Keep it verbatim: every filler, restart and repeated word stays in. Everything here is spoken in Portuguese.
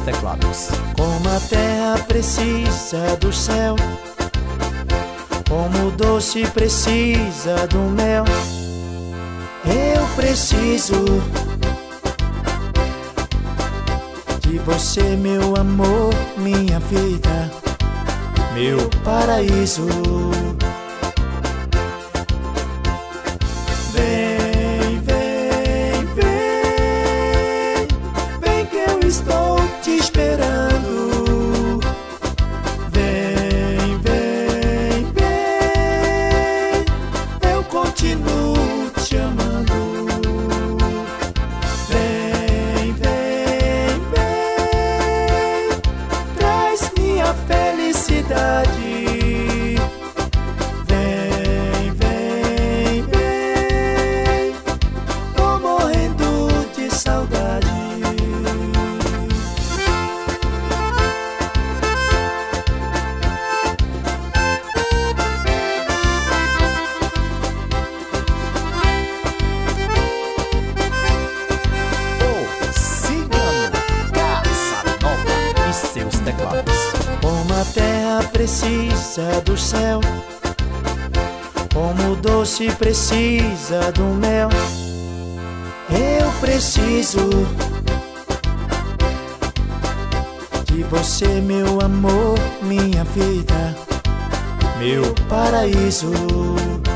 teclados. Como a terra precisa do céu, como o doce precisa do mel, eu preciso de você, meu amor, minha vida, meu paraíso. Vem, vem, vem, vem que eu estou te esperando. Vem, vem, vem, eu continuo te amando. Vem, vem, vem, traz minha felicidade. Como a terra precisa do céu, como o doce precisa do mel, eu preciso de você, meu amor, minha vida, meu paraíso.